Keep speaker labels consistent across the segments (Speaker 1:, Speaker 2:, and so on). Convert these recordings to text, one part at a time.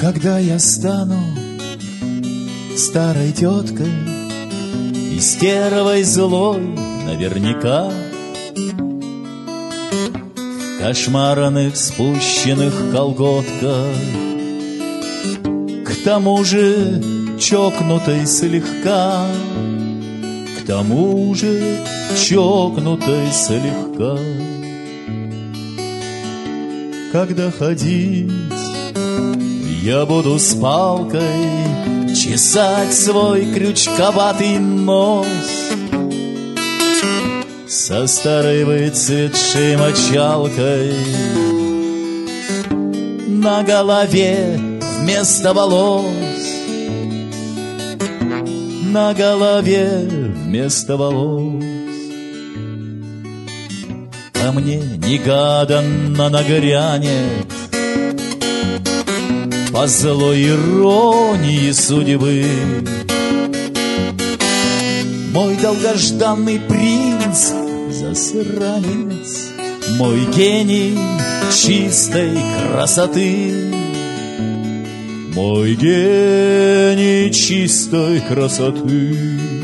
Speaker 1: Когда я стану старой теткой и стервой злой наверняка, в кошмарных спущенных колготках, к тому же чокнутой слегка, к тому же чокнутой слегка. Когда ходить я буду с палкой, чесать свой крючковатый нос, со старой выцветшей мочалкой на голове вместо волос, на голове вместо волос. А мне негаданно нагрянет по злой иронии судьбы мой долгожданный принц, засранец, мой гений чистой красоты, мой гений чистой красоты.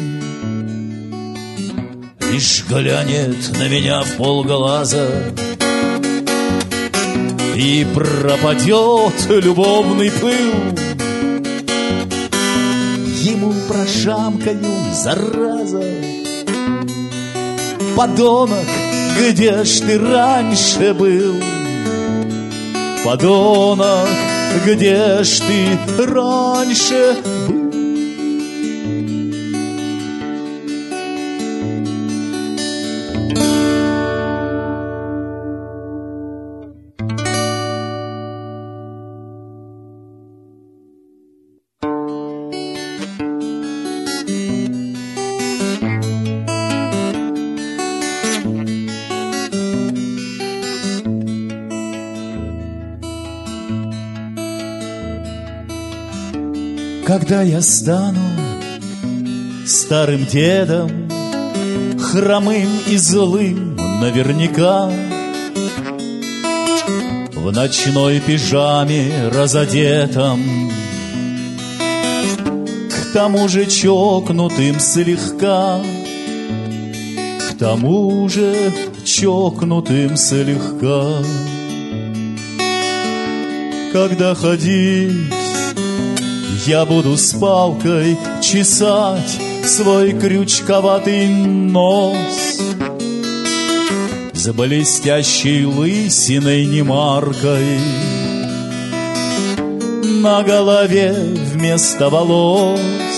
Speaker 1: Лишь глянет на меня в полглаза, и пропадет любовный пыл. Ему прошамкаю, зараза: подонок, где ж ты раньше был? Подонок, где ж ты раньше был? Когда я стану старым дедом, хромым и злым наверняка, в ночной пижаме разодетом, к тому же чокнутым слегка, к тому же чокнутым слегка. Когда ходить я буду с палкой, чесать свой крючковатый нос, с блестящей лысиной немаркой, на голове вместо волос,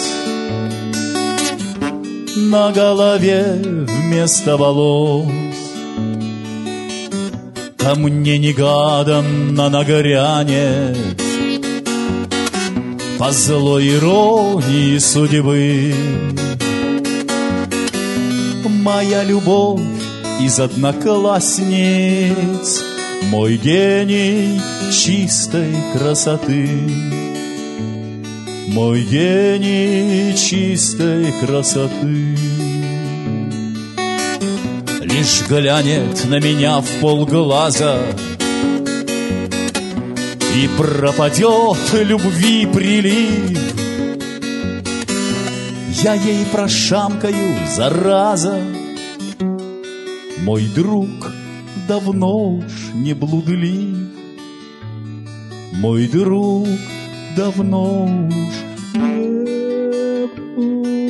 Speaker 1: на голове вместо волос. Ко мне негаданно нагрянет по злой иронии судьбы моя любовь из одноклассниц, мой гений чистой красоты, мой гений чистой красоты. Лишь глянет на меня в полглаза, и пропадет любви прилив. Я ей прошамкаю, зараза: мой друг давно уж не блудлив, мой друг давно уж не блудлив.